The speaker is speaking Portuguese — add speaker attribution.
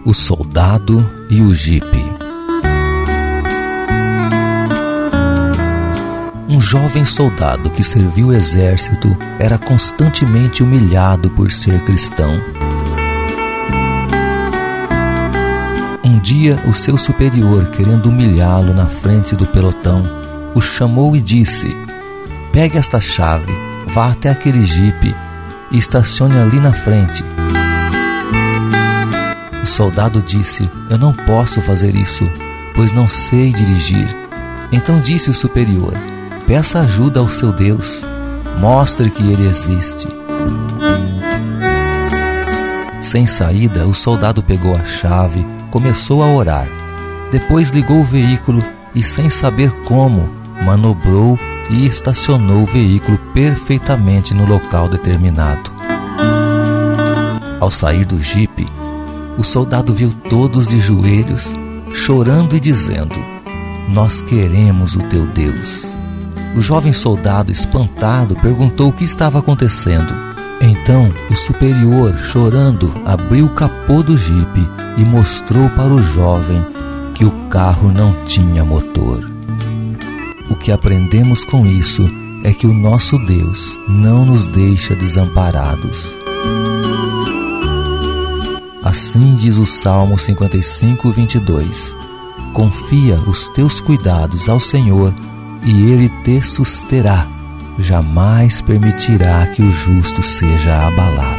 Speaker 1: O soldado e o jipe. Um jovem soldado que serviu o exército era constantemente humilhado por ser cristão. Um dia, o seu superior, querendo humilhá-lo na frente do pelotão, o chamou e disse: "Pegue esta chave, vá até aquele jipe e estacione ali na frente." O soldado disse: "Eu não posso fazer isso, pois não sei dirigir." Então disse o superior: "Peça ajuda ao seu Deus, mostre que ele existe." Sem saída, o soldado pegou a chave, começou a orar. Depois ligou o veículo e, sem saber como, manobrou e estacionou o veículo perfeitamente no local determinado. Ao sair do jipe, o soldado viu todos de joelhos, chorando e dizendo: "Nós queremos o teu Deus." O jovem soldado, espantado, perguntou o que estava acontecendo. Então, o superior, chorando, abriu o capô do jipe e mostrou para o jovem que o carro não tinha motor. O que aprendemos com isso é que o nosso Deus não nos deixa desamparados. Assim diz o Salmo 55:22: "Confia os teus cuidados ao Senhor e Ele te susterá, jamais permitirá que o justo seja abalado."